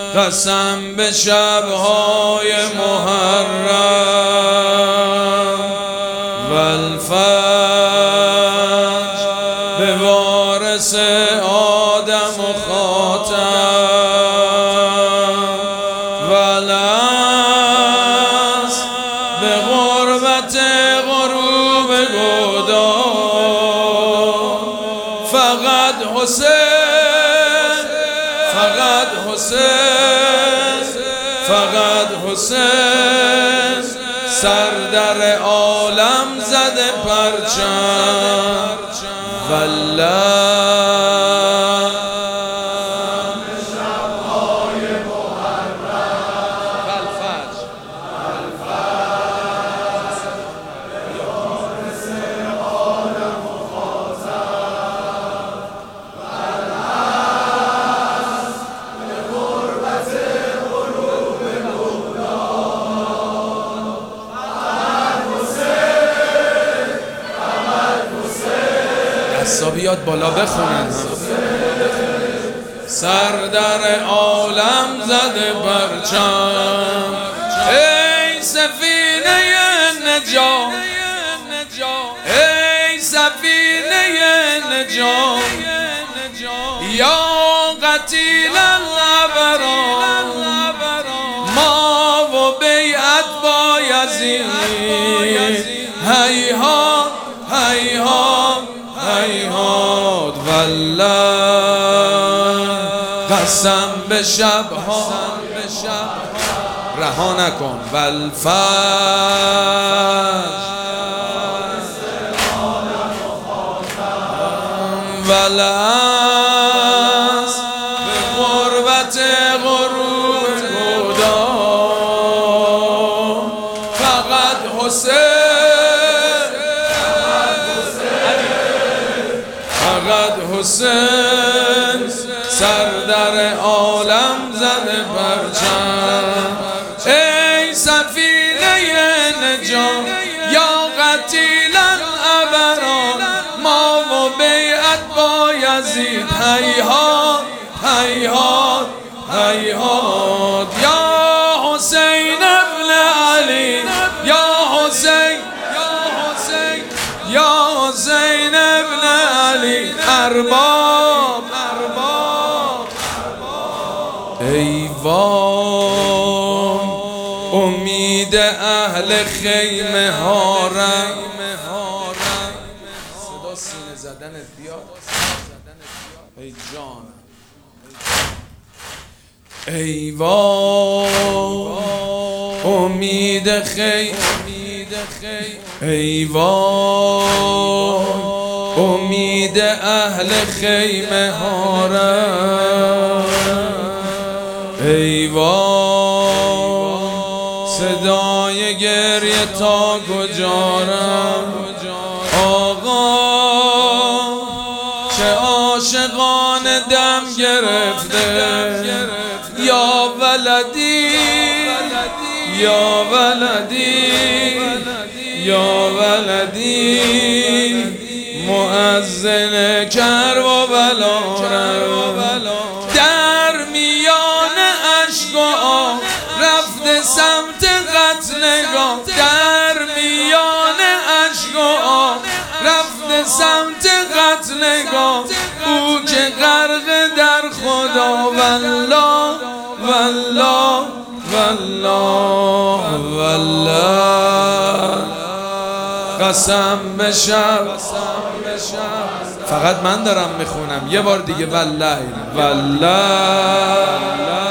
قسم به شب‌های محرم والفجر به وارث آدم و خاتم والعصر به غربت غروب گودان فقط حسین، فقط حسین، فقط حسین سر در عالم زده پرچم والله شب‌های محرم والفجر وارث آدم و خاتم والعصر به غربت غروب گودان فقط حسین، فقط حسین دستا بیاد بالا بخونن سر در عالم زده پرچم ای سفینه نجات، ای سفینه نجات یا قتیل الابرار ما و بیعت با یزید هیهات هیهات هیهات والله قسم به شب‌ها رها نکن والفجر والعصر به غربت غروب گودان فقط حسین، فقط حسین سر در عالم زده پرچم ای سفینه نجات یا قتیل الابرار ما و بیعت با یزید هیهات هیهات هیهات یا حسین ابن علی یا حسین، یا حسین، یا حسین ابن علی ارباب ارباب ای وای امید اهل خیمه هارم صدا سینه زدنت بیاد ای جان ای وای امید خیمه ای وای امید اهل خیمه هارم ای وای صدای گریه تا کجارم آقا چه عاشقان دم گرفته یا ولدی یا ولدی یا ولدی مؤذن کربلا در میان اشک و آه رفته سمت قتلگاه در میان اشک و آه رفته سمت قتلگاه او که غرق در خدا والله والله والله والله قسم به شب فقط من دارم میخونم یه بار دیگه والله والله